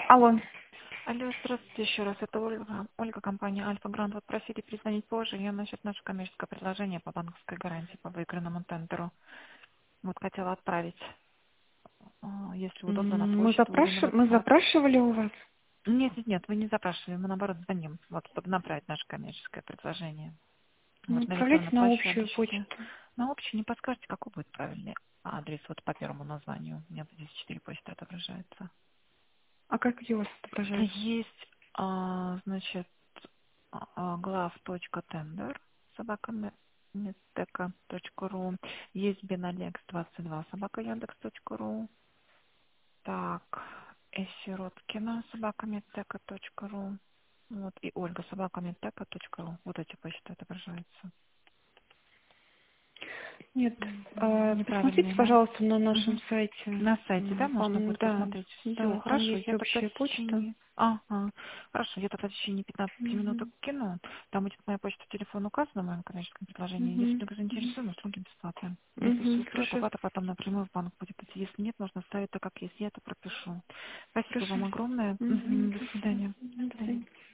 Алло. Алло, здравствуйте еще раз. Это Ольга. Ольга, компания Альфа Грант. Вот просили перезвонить позже. Я насчет нашего коммерческого предложения по банковской гарантии по выигранному тендеру. Вот хотела отправить, если удобно, на почту или на Мы WhatsApp. запрашивали у вас? Нет, вы не запрашивали. Мы, наоборот, звоним, вот, чтобы направить наше коммерческое предложение. Ну, Вот, на отправляйте электронной на почте общую обещайте. почту. На общий не подскажете, какой будет правильный адрес вот по первому названию? У меня здесь 4 почты отображается. А как где у вас отображается? Есть, значит, глав.тендер собакамедтека.ру. Есть беналекс22 собакаяндекс.ру. Так, Сироткина собакамедтека.ру. Вот, и Ольга собакамедтека.ру. Вот эти почты отображаются. Нет. Посмотрите, Неправильные, да? пожалуйста, на нашем Мгм. сайте. На сайте, да, можно Там, будет да, посмотреть все. да, там Хорошо, есть я тогда общая в почта. течение... Ага, хорошо, я тогда в течение 15 минут Мгм. кину. Там будет моя почта, телефон указан в моем коммерческом предложении. Если Мгм. вдруг заинтересуем, услуги бесплатные. Если все Мгм. устроит, Хорошо. оплата потом напрямую в банк будет идти. Если нет, можно ставить так, как есть. Я это пропишу. Спасибо Хорошо. вам огромное. Мгм. Мгм, до Спасибо. свидания. До До свидания. свидания.